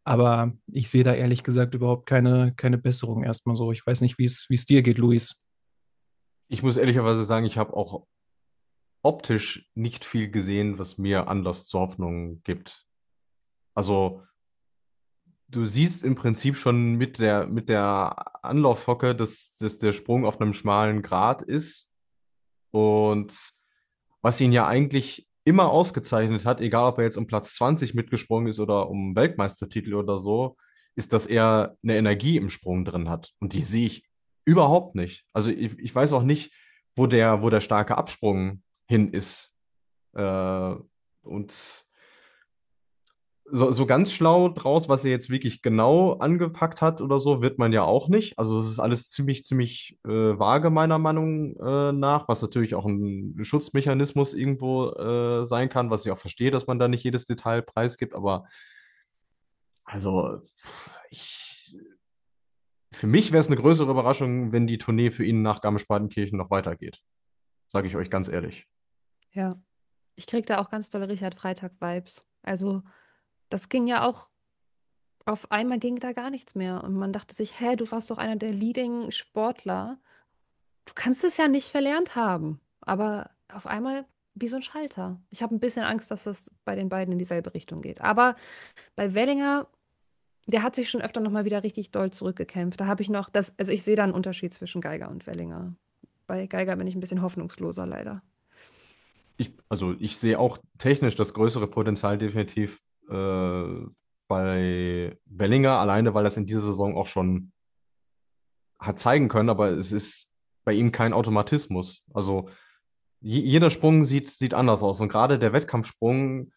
Aber ich sehe da ehrlich gesagt überhaupt keine, keine Besserung erstmal so. Ich weiß nicht, wie es, wie es dir geht, Luis. Ich muss ehrlicherweise sagen, ich habe auch optisch nicht viel gesehen, was mir Anlass zur Hoffnung gibt. Also, du siehst im Prinzip schon mit der, mit der Anlaufhocke, dass, dass der Sprung auf einem schmalen Grat ist. Und was ihn ja eigentlich immer ausgezeichnet hat, egal ob er jetzt um Platz zwanzig mitgesprungen ist oder um Weltmeistertitel oder so, ist, dass er eine Energie im Sprung drin hat. Und die sehe ich überhaupt nicht. Also ich, ich weiß auch nicht, wo der, wo der starke Absprung hin ist. Äh, und so, so ganz schlau draus, was er jetzt wirklich genau angepackt hat oder so, wird man ja auch nicht. Also es ist alles ziemlich, ziemlich äh, vage meiner Meinung äh, nach, was natürlich auch ein Schutzmechanismus irgendwo äh, sein kann, was ich auch verstehe, dass man da nicht jedes Detail preisgibt. Aber also ich, für mich wäre es eine größere Überraschung, wenn die Tournee für ihn nach Garmisch-Partenkirchen noch weitergeht. Sage ich euch ganz ehrlich. Ja. Ich krieg da auch ganz tolle Richard Freitag-Vibes. Also, das ging ja auch, auf einmal ging da gar nichts mehr. Und man dachte sich, hä, du warst doch einer der Leading Sportler. Du kannst es ja nicht verlernt haben. Aber auf einmal wie so ein Schalter. Ich habe ein bisschen Angst, dass das bei den beiden in dieselbe Richtung geht. Aber bei Wellinger, der hat sich schon öfter noch mal wieder richtig doll zurückgekämpft. Da habe ich noch das, also ich sehe da einen Unterschied zwischen Geiger und Wellinger. Bei Geiger bin ich ein bisschen hoffnungsloser, leider. Ich, also ich sehe auch technisch das größere Potenzial definitiv äh, bei Wellinger, alleine weil das in dieser Saison auch schon hat zeigen können, aber es ist bei ihm kein Automatismus. Also je, jeder Sprung sieht, sieht anders aus. Und gerade der Wettkampfsprung,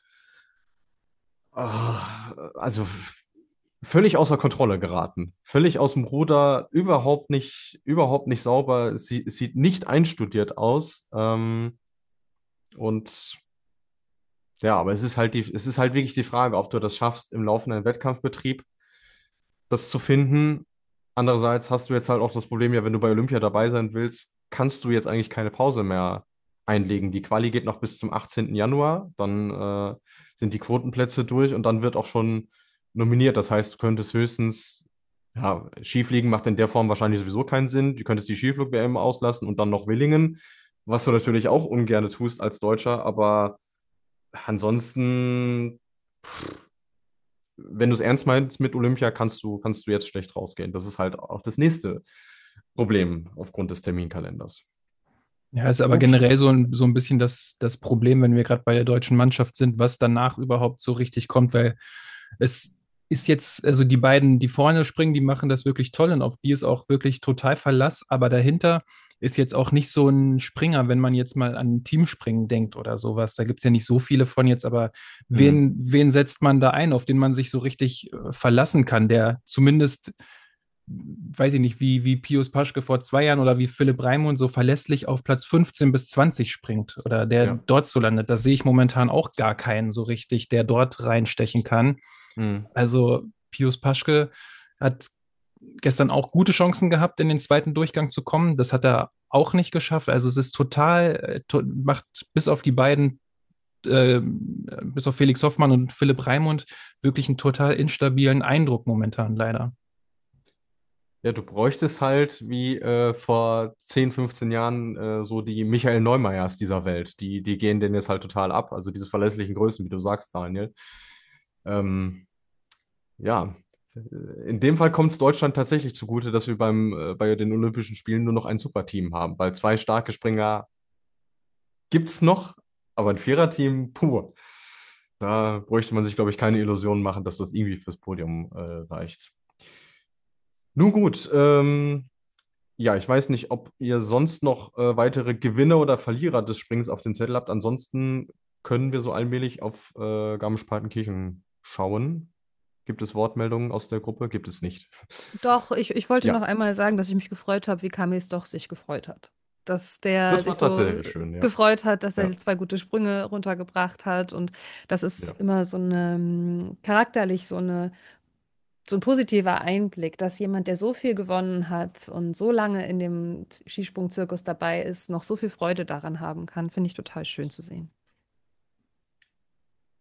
ah, also völlig außer Kontrolle geraten. Völlig aus dem Ruder, überhaupt nicht, überhaupt nicht sauber. Es, sie- es sieht nicht einstudiert aus. Ähm, und ja, aber es ist halt die, es ist halt wirklich die Frage, ob du das schaffst, im laufenden Wettkampfbetrieb das zu finden. Andererseits hast du jetzt halt auch das Problem, ja, wenn du bei Olympia dabei sein willst, kannst du jetzt eigentlich keine Pause mehr einlegen. Die Quali geht noch bis zum achtzehnten Januar, dann äh, sind die Quotenplätze durch und dann wird auch schon nominiert. Das heißt, du könntest höchstens, ja, Skifliegen macht in der Form wahrscheinlich sowieso keinen Sinn. Du könntest die Skiflug-W M auslassen und dann noch Willingen, was du natürlich auch ungern tust als Deutscher, aber ansonsten, wenn du es ernst meinst mit Olympia, kannst du, kannst du jetzt schlecht rausgehen. Das ist halt auch das nächste Problem aufgrund des Terminkalenders. Ja, ist aber Okay. generell so ein, so ein bisschen das, das Problem, wenn wir gerade bei der deutschen Mannschaft sind, was danach überhaupt so richtig kommt, weil es ist jetzt, also die beiden, die vorne springen, die machen das wirklich toll und auf die ist auch wirklich total Verlass, aber dahinter ist jetzt auch nicht so ein Springer, wenn man jetzt mal an Teamspringen denkt oder sowas. Da gibt es ja nicht so viele von jetzt, aber Hm. wen, wen setzt man da ein, auf den man sich so richtig äh, verlassen kann, der zumindest weiß ich nicht, wie, wie Pius Paschke vor zwei Jahren oder wie Philipp Raimund so verlässlich auf Platz fünfzehn bis zwanzig springt oder der Ja. dort so landet. Da sehe ich momentan auch gar keinen so richtig, der dort reinstechen kann. Hm. Also Pius Paschke hat gestern auch gute Chancen gehabt, in den zweiten Durchgang zu kommen. Das hat er auch nicht geschafft. Also es ist total, äh, to macht bis auf die beiden, äh, bis auf Felix Hoffmann und Philipp Raimund wirklich einen total instabilen Eindruck momentan leider. Ja, du bräuchtest halt wie äh, vor zehn, fünfzehn Jahren äh, so die Michael Neumeyers dieser Welt. Die, die gehen denen jetzt halt total ab. Also diese verlässlichen Größen, wie du sagst, Daniel. Ähm, ja, in dem Fall kommt es Deutschland tatsächlich zugute, dass wir beim, äh, bei den Olympischen Spielen nur noch ein Superteam haben, weil zwei starke Springer gibt es noch, aber ein Viererteam, puh. Da bräuchte man sich, glaube ich, keine Illusionen machen, dass das irgendwie fürs Podium äh, reicht. Nun gut, ähm, ja, ich weiß nicht, ob ihr sonst noch äh, weitere Gewinner oder Verlierer des Springs auf dem Zettel habt. Ansonsten können wir so allmählich auf äh, Garmisch-Partenkirchen schauen. Gibt es Wortmeldungen aus der Gruppe? Gibt es nicht. Doch, ich, ich wollte noch Ja, einmal sagen, dass ich mich gefreut habe, wie Kamis doch sich gefreut hat. Dass der das sich war so tatsächlich schön, ja. gefreut hat, dass er Ja, zwei gute Sprünge runtergebracht hat. Und das ist ja. immer so eine, ähm, charakterlich so eine, so ein positiver Einblick, dass jemand, der so viel gewonnen hat und so lange in dem Skisprung-Zirkus dabei ist, noch so viel Freude daran haben kann. Finde ich total schön zu sehen.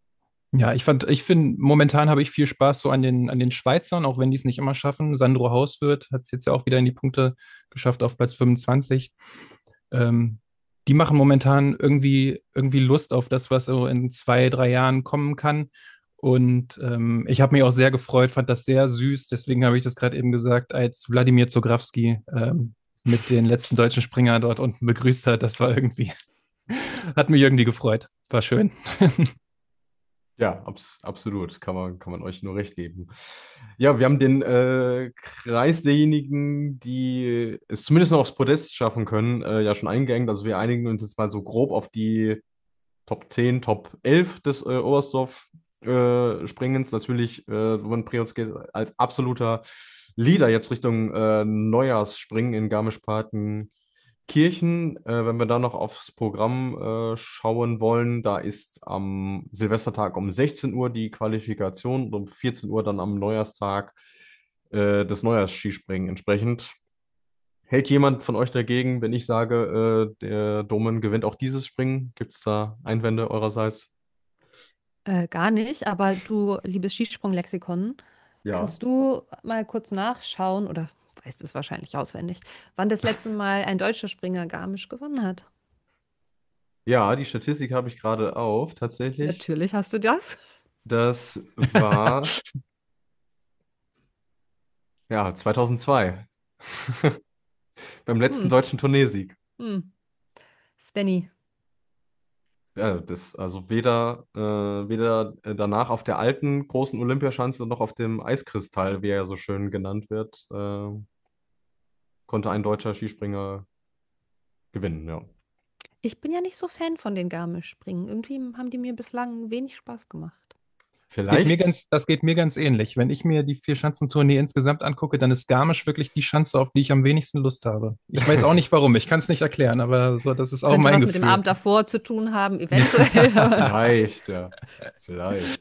Ja, ich fand, ich finde, momentan habe ich viel Spaß so an den, an den Schweizern, auch wenn die es nicht immer schaffen. Sandro Hauswirth hat es jetzt ja auch wieder in die Punkte geschafft auf Platz fünfundzwanzig. Ähm, Die machen momentan irgendwie, irgendwie Lust auf das, was so in zwei, drei Jahren kommen kann. Und ähm, ich habe mich auch sehr gefreut, fand das sehr süß. Deswegen habe ich das gerade eben gesagt, als Wladimir Zografski ähm, mit den letzten deutschen Springer dort unten begrüßt hat. Das war irgendwie, hat mich irgendwie gefreut. War schön. Ja, abs absolut. Kann man, kann man euch nur recht geben. Ja, wir haben den äh, Kreis derjenigen, die es zumindest noch aufs Podest schaffen können, äh, ja schon eingeengt. Also wir einigen uns jetzt mal so grob auf die Top zehn, Top elf des äh, Oberstdorf-Springens. Natürlich, äh, Roman Priotzky als absoluter Leader jetzt Richtung äh, Neujahrsspringen in Garmisch-Partenkirchen. Äh, wenn wir da noch aufs Programm äh, schauen wollen, da ist am Silvestertag um sechzehn Uhr die Qualifikation und um vierzehn Uhr dann am Neujahrstag äh, das Neujahrsskispringen entsprechend. Hält jemand von euch dagegen, wenn ich sage, äh, der Domen gewinnt auch dieses Springen? Gibt es da Einwände eurerseits? Äh, gar nicht, aber du, liebes Skisprung-Lexikon, Ja. kannst du mal kurz nachschauen oder weißt es wahrscheinlich auswendig, wann das letzte Mal ein deutscher Springer Garmisch gewonnen hat? Ja, die Statistik habe ich gerade auf, tatsächlich. Natürlich hast du das. Das war, ja, zweitausendzwei. Beim letzten Hm, deutschen Turniersieg. hm. Svenny. Ja, das, also weder, äh, weder äh, danach auf der alten großen Olympiaschanze noch auf dem Eiskristall, wie er ja so schön genannt wird, äh, konnte ein deutscher Skispringer gewinnen, ja. Ich bin ja nicht so Fan von den Garmisch-Springen. Irgendwie haben die mir bislang wenig Spaß gemacht. Das geht mir Vielleicht, ganz, das geht mir ganz ähnlich. Wenn ich mir die Vier-Schanzentournee insgesamt angucke, dann ist Garmisch wirklich die Schanze, auf die ich am wenigsten Lust habe. Ich weiß auch nicht warum, ich kann es nicht erklären, aber so, das ist auch Könnte mein was mit dem Gefühl. Abend davor zu tun haben, eventuell. aber- vielleicht, ja, vielleicht.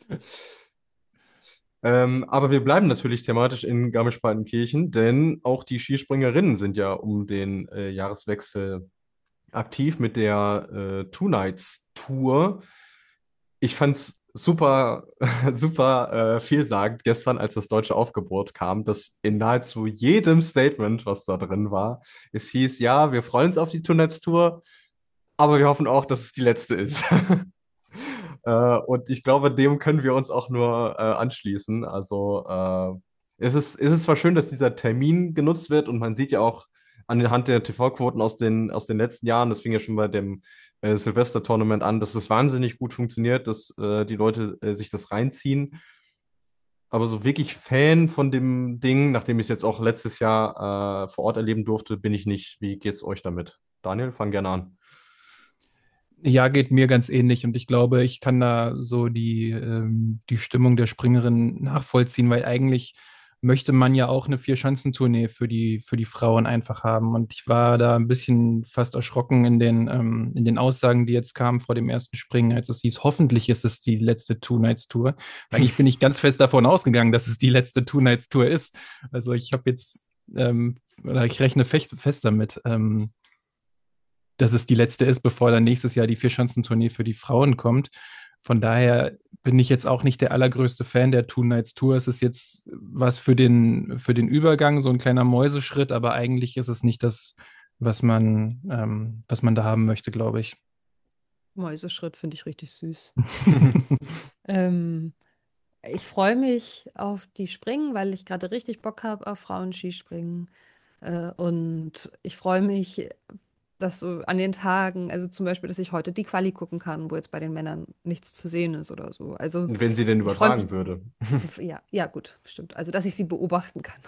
Ähm, aber wir bleiben natürlich thematisch in Garmisch-Partenkirchen, denn auch die Skispringerinnen sind ja um den äh, Jahreswechsel aktiv mit der äh, Two Nights Tour. Ich fand's super, super äh, vielsagend gestern, als das deutsche Aufgebot kam, dass in nahezu jedem Statement, was da drin war, es hieß, ja, wir freuen uns auf die Two Nights Tour, aber wir hoffen auch, dass es die letzte ist. Äh, und ich glaube, dem können wir uns auch nur äh, anschließen. Also äh, es ist, es ist zwar schön, dass dieser Termin genutzt wird und man sieht ja auch anhand der T V-Quoten aus den, aus den letzten Jahren, das fing ja schon bei dem äh, Silvester-Tournament an, dass es wahnsinnig gut funktioniert, dass äh, die Leute äh, sich das reinziehen. Aber so wirklich Fan von dem Ding, nachdem ich es jetzt auch letztes Jahr äh, vor Ort erleben durfte, bin ich nicht. Wie geht's euch damit? Daniel, fang gerne an. Ja, geht mir ganz ähnlich und ich glaube, ich kann da so die, ähm, die Stimmung der Springerin nachvollziehen, weil eigentlich möchte man ja auch eine Vier-Schanzentournee für die, für die Frauen einfach haben. Und ich war da ein bisschen fast erschrocken in den, ähm, in den Aussagen, die jetzt kamen vor dem ersten Springen, als es hieß, hoffentlich ist es die letzte Two-Nights-Tour. Eigentlich bin ich ganz fest davon ausgegangen, dass es die letzte Two-Nights-Tour ist. Also ich habe jetzt, ähm, oder ich rechne fest, fest damit. Ähm, dass es die letzte ist, bevor dann nächstes Jahr die Vierschanzentournee für die Frauen kommt. Von daher bin ich jetzt auch nicht der allergrößte Fan der Two Nights Tour. Es ist jetzt was für den, für den Übergang, so ein kleiner Mäuseschritt, aber eigentlich ist es nicht das, was man, ähm, was man da haben möchte, glaube ich. Mäuseschritt finde ich richtig süß. Ähm, Ich freue mich auf die Springen, weil ich gerade richtig Bock habe auf Frauenskispringen. Äh, und ich freue mich, dass so an den Tagen, also zum Beispiel, dass ich heute die Quali gucken kann, wo jetzt bei den Männern nichts zu sehen ist oder so. Also Wenn sie denn ich freue mich, übertragen würde. ja, ja, gut, stimmt. Also, dass ich sie beobachten kann.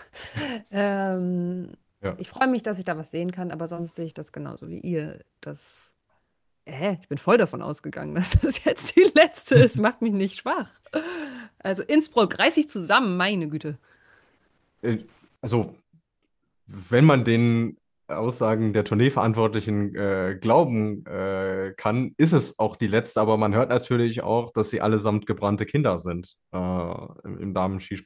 Ähm, Ja. Ich freue mich, dass ich da was sehen kann, aber sonst sehe ich das genauso wie ihr. Das, hä, ich bin voll davon ausgegangen, dass das jetzt die letzte ist. Macht mich nicht schwach. Also Innsbruck, reiß dich zusammen, meine Güte. Äh, Also, wenn man den Aussagen der Tourneeverantwortlichen äh, glauben äh, kann, ist es auch die letzte, aber man hört natürlich auch, dass sie allesamt gebrannte Kinder sind äh, im, im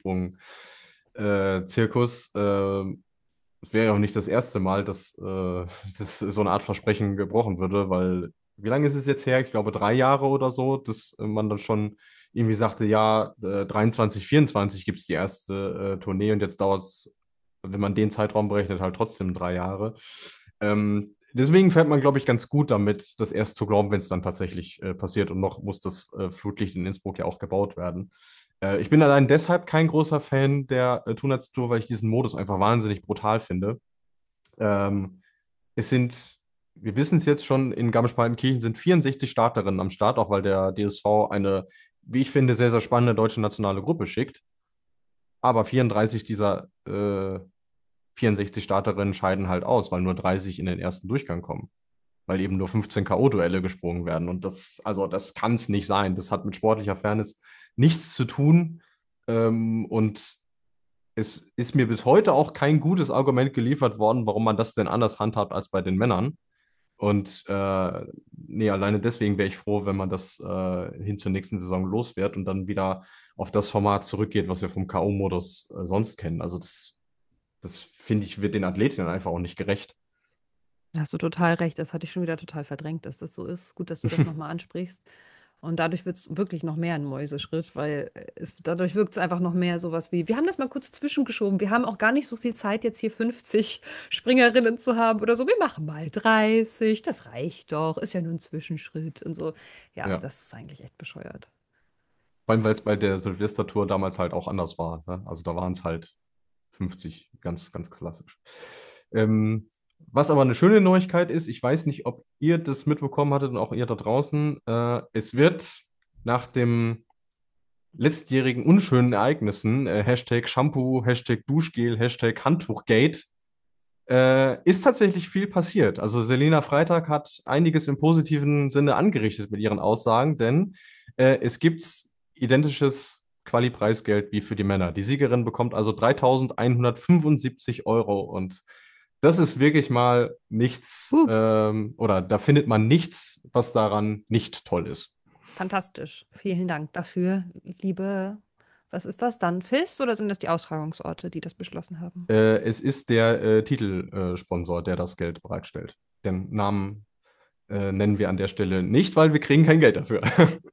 Damen-Skisprung-Zirkus. Äh, es wäre ja auch nicht das erste Mal, dass, äh, dass so eine Art Versprechen gebrochen würde, weil wie lange ist es jetzt her? Ich glaube drei Jahre oder so, dass äh, man dann schon irgendwie sagte, ja, äh, dreiundzwanzig, vierundzwanzig gibt es die erste äh, Tournee und jetzt dauert es, wenn man den Zeitraum berechnet, halt trotzdem drei Jahre. Ähm, deswegen fährt man, glaube ich, ganz gut damit, das erst zu glauben, wenn es dann tatsächlich äh, passiert. Und noch muss das äh, Flutlicht in Innsbruck ja auch gebaut werden. Äh, ich bin allein deshalb kein großer Fan der äh, Tunnels Tour, weil ich diesen Modus einfach wahnsinnig brutal finde. Ähm, es sind, wir wissen es jetzt schon, in Garmisch-Partenkirchen sind vierundsechzig Starterinnen am Start, auch weil der D S V eine, wie ich finde, sehr, sehr spannende deutsche nationale Gruppe schickt. Aber vierunddreißig dieser äh, vierundsechzig Starterinnen scheiden halt aus, weil nur dreißig in den ersten Durchgang kommen. Weil eben nur fünfzehn K O-Duelle gesprungen werden. Und das, also das kann es nicht sein. Das hat mit sportlicher Fairness nichts zu tun. Ähm, und es ist mir bis heute auch kein gutes Argument geliefert worden, warum man das denn anders handhabt als bei den Männern. Und äh, nee, alleine deswegen wäre ich froh, wenn man das äh, hin zur nächsten Saison los wird und dann wieder auf das Format zurückgeht, was wir vom K O-Modus äh, sonst kennen. Also das, das finde ich, wird den Athletinnen einfach auch nicht gerecht. Da hast du total recht. Das hatte ich schon wieder total verdrängt, dass das so ist. Gut, dass du das nochmal ansprichst. Und dadurch wird es wirklich noch mehr ein Mäuseschritt, weil äh, es, dadurch wirkt es einfach noch mehr sowas wie, wir haben das mal kurz zwischengeschoben. Wir haben auch gar nicht so viel Zeit, jetzt hier fünfzig Springerinnen zu haben oder so. Wir machen mal dreißig. Das reicht doch. Ist ja nur ein Zwischenschritt und so. Ja, Ja. das ist eigentlich echt bescheuert. Vor allem, weil es bei der Silvestertour damals halt auch anders war. Ne? Also da waren es halt fünfzig, ganz, ganz klassisch. Ähm, was aber eine schöne Neuigkeit ist, ich weiß nicht, ob ihr das mitbekommen hattet und auch ihr da draußen, äh, es wird nach dem letztjährigen unschönen Ereignissen, äh, Hashtag Shampoo, Hashtag Duschgel, Hashtag Handtuchgate, äh, ist tatsächlich viel passiert. Also Selina Freitag hat einiges im positiven Sinne angerichtet mit ihren Aussagen, denn äh, es gibt identisches Quali-Preisgeld wie für die Männer. Die Siegerin bekommt also dreitausendeinhundertfünfundsiebzig Euro und das ist wirklich mal nichts, Huh, ähm, oder da findet man nichts, was daran nicht toll ist. fantastisch. Vielen Dank dafür, liebe. Was ist das dann? FIS oder sind das die Austragungsorte, die das beschlossen haben? Äh, es ist der äh, Titelsponsor, der das Geld bereitstellt. Den Namen äh, nennen wir an der Stelle nicht, weil wir kriegen kein Geld dafür.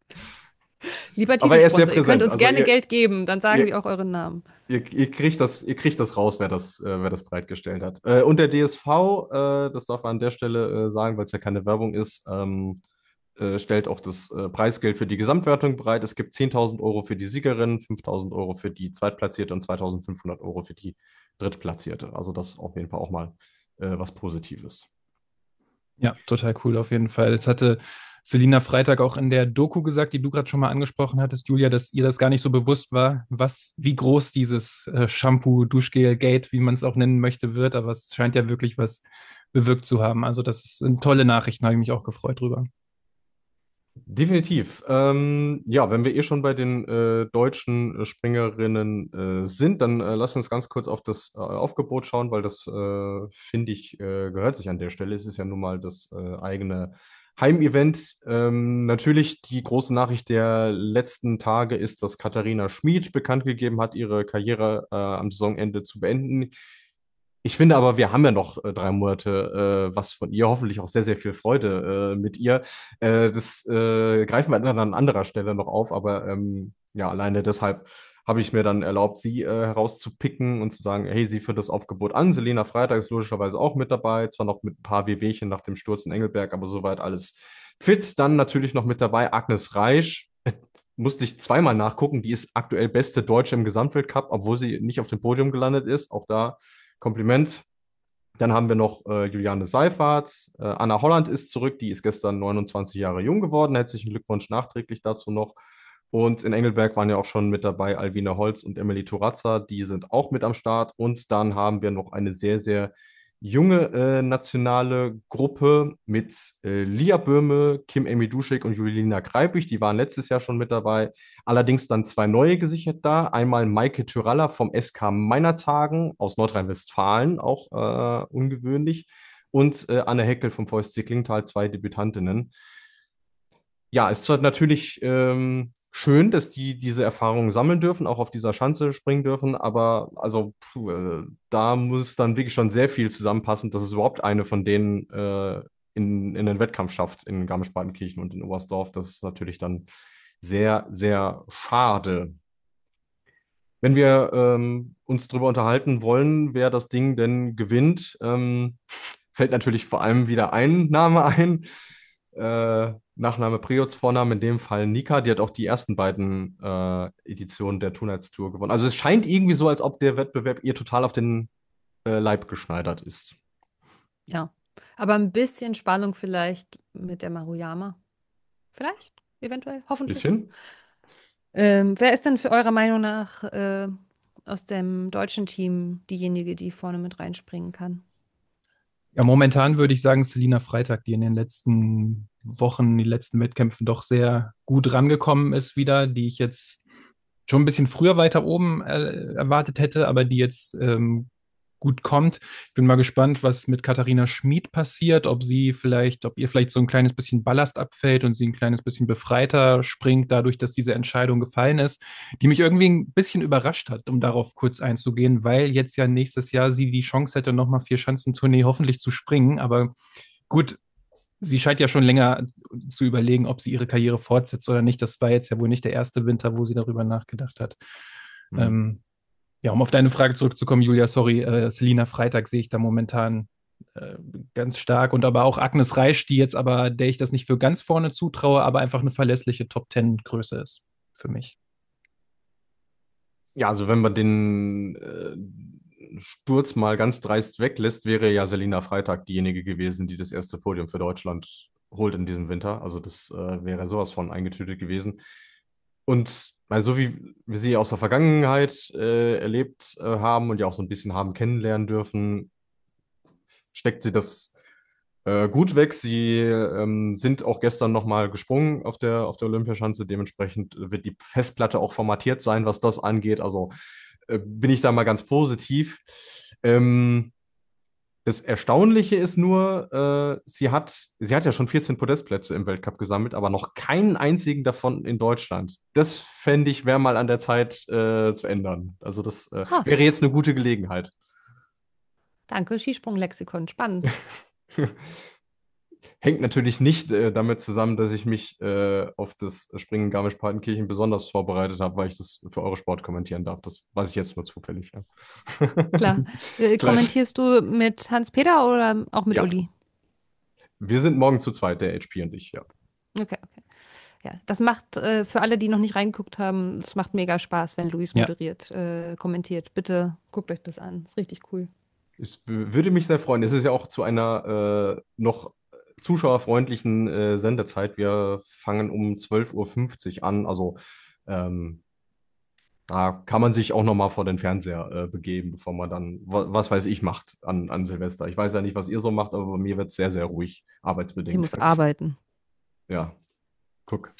Lieber Aber er ist sehr Titelsponsor, ihr könnt präsent. uns Also gerne ihr, Geld geben, dann sagen ihr, wir auch euren Namen. ihr, ihr kriegt das, ihr kriegt das raus, wer das, äh, wer das bereitgestellt hat. Äh, und der D S V, äh, das darf man an der Stelle äh, sagen, weil es ja keine Werbung ist, ähm, äh, stellt auch das äh, Preisgeld für die Gesamtwertung bereit. Es gibt zehntausend Euro für die Siegerin, fünftausend Euro für die Zweitplatzierte und zweitausendfünfhundert Euro für die Drittplatzierte. Also das ist auf jeden Fall auch mal äh, was Positives. Ja, total cool auf jeden Fall. Das hatte Selina Freitag auch in der Doku gesagt, die du gerade schon mal angesprochen hattest, Julia, dass ihr das gar nicht so bewusst war, was, wie groß dieses äh, Shampoo, Duschgel, Gate, wie man es auch nennen möchte, wird. Aber es scheint ja wirklich was bewirkt zu haben. Also das sind tolle Nachrichten, habe ich mich auch gefreut drüber. Definitiv. Ähm, ja, wenn wir eh schon bei den äh, deutschen äh, Springerinnen äh, sind, dann äh, lass uns ganz kurz auf das äh, Aufgebot schauen, weil das, äh, finde ich, äh, gehört sich an der Stelle. Es ist ja nun mal das äh, eigene Heimevent. Ähm, natürlich die große Nachricht der letzten Tage ist, dass Katharina Schmid bekannt gegeben hat, ihre Karriere äh, am Saisonende zu beenden. Ich finde aber, wir haben ja noch äh, drei Monate äh, was von ihr, hoffentlich auch sehr, sehr viel Freude äh, mit ihr. Äh, das äh, greifen wir dann an anderer Stelle noch auf, aber ähm, ja, alleine deshalb habe ich mir dann erlaubt, sie äh, herauszupicken und zu sagen, hey, sie führt das Aufgebot an. Selena Freitag ist logischerweise auch mit dabei, zwar noch mit ein paar Wehwehchen nach dem Sturz in Engelberg, aber soweit alles fit. Dann natürlich noch mit dabei Agnes Reisch. Musste ich zweimal nachgucken, die ist aktuell beste Deutsche im Gesamtweltcup, obwohl sie nicht auf dem Podium gelandet ist. Auch da Kompliment. Dann haben wir noch äh, Juliane Seifert. Äh, Anna Holland ist zurück. Die ist gestern neunundzwanzig Jahre jung geworden. Herzlichen Glückwunsch nachträglich dazu noch. Und in Engelberg waren ja auch schon mit dabei Alwina Holz und Emily Turazza. Die sind auch mit am Start. Und dann haben wir noch eine sehr, sehr junge äh, nationale Gruppe mit äh, Lia Böhme, Kim Emi Duschek und Julina Greipich. Die waren letztes Jahr schon mit dabei. Allerdings dann zwei neue gesichert da. Einmal Maike Tyralla vom S K Meinerzhagen aus Nordrhein-Westfalen, auch äh, ungewöhnlich. Und äh, Anne Heckel vom V S C Klingenthal, zwei Debütantinnen. Ja, es ist halt natürlich ähm, schön, dass die diese Erfahrungen sammeln dürfen, auch auf dieser Schanze springen dürfen, aber also puh, äh, da muss dann wirklich schon sehr viel zusammenpassen, dass es überhaupt eine von denen äh, in, in den Wettkampf schafft in Garmisch-Partenkirchen und in Oberstdorf. Das ist natürlich dann sehr, sehr schade. Wenn wir ähm, uns darüber unterhalten wollen, wer das Ding denn gewinnt, ähm, fällt natürlich vor allem wieder ein Name ein. Äh, Nachname Priots, Vorname in dem Fall Nika. Die hat auch die ersten beiden äh, Editionen der Two Nights Tour gewonnen. Also es scheint irgendwie so, als ob der Wettbewerb ihr total auf den äh, Leib geschneidert ist. Ja. Aber ein bisschen Spannung vielleicht mit der Maruyama. Vielleicht, eventuell, hoffentlich. Bisschen? Ähm, wer ist denn für eurer Meinung nach äh, aus dem deutschen Team diejenige, die vorne mit reinspringen kann? Ja, momentan würde ich sagen, Selina Freitag, die in den letzten Wochen, die letzten Wettkämpfen doch sehr gut rangekommen ist wieder, die ich jetzt schon ein bisschen früher weiter oben äh, erwartet hätte, aber die jetzt ähm, gut kommt. Ich bin mal gespannt, was mit Katharina Schmid passiert, ob sie vielleicht, ob ihr vielleicht so ein kleines bisschen Ballast abfällt und sie ein kleines bisschen befreiter springt, dadurch, dass diese Entscheidung gefallen ist, die mich irgendwie ein bisschen überrascht hat, um darauf kurz einzugehen, weil jetzt ja nächstes Jahr sie die Chance hätte, nochmal vier Schanzentournee hoffentlich zu springen. Aber gut, sie scheint ja schon länger zu überlegen, ob sie ihre Karriere fortsetzt oder nicht. Das war jetzt ja wohl nicht der erste Winter, wo sie darüber nachgedacht hat. Mhm. Ähm, ja, um auf deine Frage zurückzukommen, Julia, sorry, äh, Selina Freitag sehe ich da momentan äh, ganz stark und aber auch Agnes Reisch, die jetzt aber, der ich das nicht für ganz vorne zutraue, aber einfach eine verlässliche Top-Ten-Größe ist für mich. Ja, also wenn man den äh, Sturz mal ganz dreist weglässt, wäre ja Selina Freitag diejenige gewesen, die das erste Podium für Deutschland holt in diesem Winter. Also das äh, wäre sowas von eingetütet gewesen. Und also so wie wir sie aus der Vergangenheit äh, erlebt äh, haben und ja auch so ein bisschen haben kennenlernen dürfen, steckt sie das äh, gut weg. Sie ähm, sind auch gestern nochmal gesprungen auf der, auf der Olympiaschanze. Dementsprechend wird die Festplatte auch formatiert sein, was das angeht. Also äh, bin ich da mal ganz positiv. Ähm, Das Erstaunliche ist nur, äh, sie hat, sie hat ja schon vierzehn Podestplätze im Weltcup gesammelt, aber noch keinen einzigen davon in Deutschland. Das fände ich, wäre mal an der Zeit äh, zu ändern. Also das äh, Ha, wäre jetzt eine gute Gelegenheit. danke, Skisprung-Lexikon. Spannend. Hängt natürlich nicht äh, damit zusammen, dass ich mich äh, auf das Springen in Garmisch-Partenkirchen besonders vorbereitet habe, weil ich das für Eurosport kommentieren darf. Das weiß ich jetzt nur zufällig. Ja. Klar. Äh, Klar. kommentierst du mit Hans-Peter oder auch mit Ja, Uli? wir sind morgen zu zweit, der H P und ich, ja. Okay, okay. Ja, das macht äh, für alle, die noch nicht reingeguckt haben, es macht mega Spaß, wenn Luis Ja, moderiert, äh, kommentiert. Bitte guckt euch das an. Ist richtig cool. Es w- würde mich sehr freuen. Es ist ja auch zu einer äh, noch zuschauerfreundlichen äh, Sendezeit. Wir fangen um zwölf Uhr fünfzig an. Also ähm, da kann man sich auch noch mal vor den Fernseher äh, begeben, bevor man dann, wa was weiß ich, macht an, an Silvester. Ich weiß ja nicht, was ihr so macht, aber bei mir wird es sehr, sehr ruhig, Ich arbeitsbedingt. muss arbeiten. Ja, guck.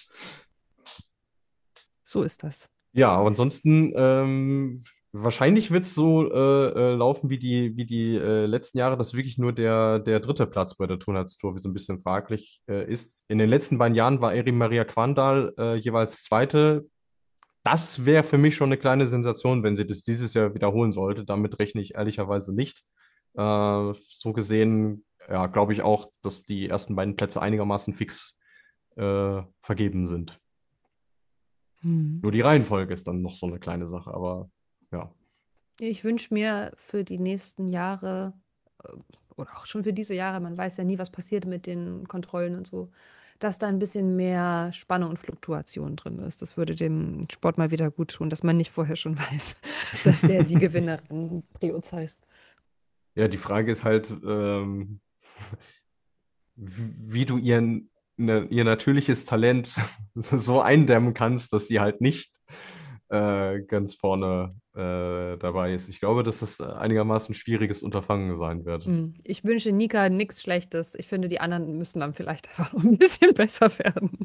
So ist das. Ja, aber ansonsten, ähm, wahrscheinlich wird es so äh, äh, laufen wie die, wie die äh, letzten Jahre, dass wirklich nur der, der dritte Platz bei der Turnhalls-Tour so ein bisschen fraglich äh, ist. In den letzten beiden Jahren war Erin Maria Quandal äh, jeweils Zweite. Das wäre für mich schon eine kleine Sensation, wenn sie das dieses Jahr wiederholen sollte. Damit rechne ich ehrlicherweise nicht. Äh, so gesehen, ja, glaube ich auch, dass die ersten beiden Plätze einigermaßen fix äh, vergeben sind. Hm. Nur die Reihenfolge ist dann noch so eine kleine Sache, aber ja. Ich wünsche mir für die nächsten Jahre äh, oder auch schon für diese Jahre, man weiß ja nie, was passiert mit den Kontrollen und so, dass da ein bisschen mehr Spannung und Fluktuation drin ist. Das würde dem Sport mal wieder gut tun, dass man nicht vorher schon weiß, dass der die Gewinnerin Prioz heißt. Ja, die Frage ist halt, ähm, wie wie du ihren, ne, ihr natürliches Talent so eindämmen kannst, dass sie halt nicht äh, ganz vorne äh, dabei ist. Ich glaube, dass das einigermaßen schwieriges Unterfangen sein wird. Hm. Ich wünsche Nika nichts Schlechtes. Ich finde, die anderen müssen dann vielleicht einfach noch ein bisschen besser werden.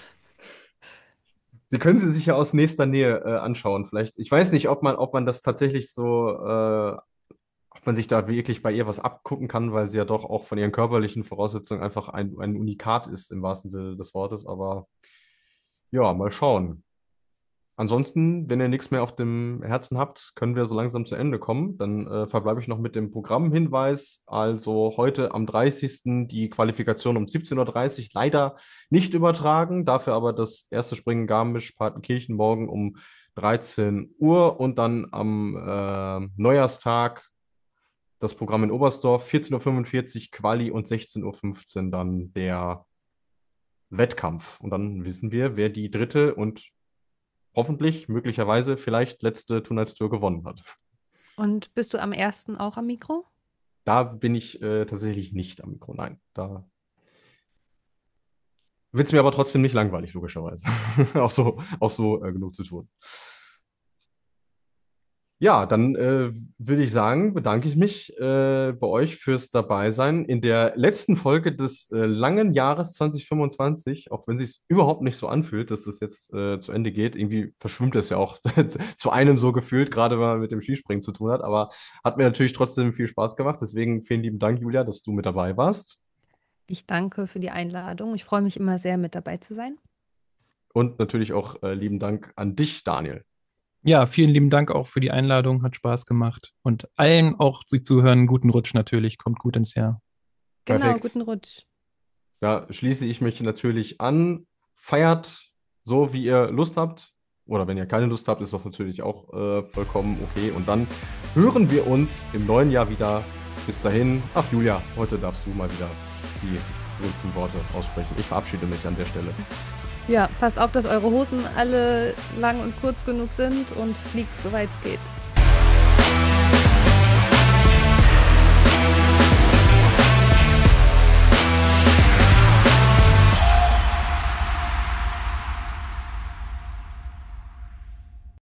Sie können sie sich ja aus nächster Nähe äh, anschauen. Vielleicht, ich weiß nicht, ob man, ob man das tatsächlich so, äh, ob man sich da wirklich bei ihr was abgucken kann, weil sie ja doch auch von ihren körperlichen Voraussetzungen einfach ein, ein Unikat ist im wahrsten Sinne des Wortes. Aber ja, mal schauen. ansonsten, wenn ihr nichts mehr auf dem Herzen habt, können wir so langsam zu Ende kommen. Dann äh, verbleibe ich noch mit dem Programmhinweis. Also heute am dreißigsten die Qualifikation um siebzehn Uhr dreißig leider nicht übertragen. Dafür aber das erste Springen Garmisch-Partenkirchen morgen um dreizehn Uhr und dann am äh, Neujahrstag das Programm in Oberstdorf, vierzehn Uhr fünfundvierzig Quali und sechzehn Uhr fünfzehn dann der Wettkampf. Und dann wissen wir, wer die dritte und hoffentlich, möglicherweise, vielleicht letzte Turnhalstour gewonnen hat. Und bist du am ersten auch am Mikro? Da bin ich äh, tatsächlich nicht am Mikro. Nein, da wird es mir aber trotzdem nicht langweilig, logischerweise. Auch so, auch so äh, genug zu tun. Ja, dann äh, würde ich sagen, bedanke ich mich äh, bei euch fürs Dabeisein in der letzten Folge des äh, langen Jahres zwanzig fünfundzwanzig, auch wenn es sich überhaupt nicht so anfühlt, dass es jetzt äh, zu Ende geht. Irgendwie verschwimmt es ja auch zu einem so gefühlt, gerade wenn man mit dem Skispringen zu tun hat. Aber hat mir natürlich trotzdem viel Spaß gemacht. Deswegen vielen lieben Dank, Julia, dass du mit dabei warst. Ich danke für die Einladung. Ich freue mich immer sehr, mit dabei zu sein. Und natürlich auch äh, lieben Dank an dich, Daniel. Ja, vielen lieben Dank auch für die Einladung, hat Spaß gemacht. Und allen auch, die zuhören, guten Rutsch natürlich, kommt gut ins Jahr. Genau, Perfekt. guten Rutsch. Da schließe ich mich natürlich an. Feiert so, wie ihr Lust habt. Oder wenn ihr keine Lust habt, ist das natürlich auch äh, vollkommen okay. Und dann hören wir uns im neuen Jahr wieder. Bis dahin. Ach, Julia, heute darfst du mal wieder die berühmten Worte aussprechen. Ich verabschiede mich an der Stelle. Ja, passt auf, dass eure Hosen alle lang und kurz genug sind und fliegt, soweit es geht.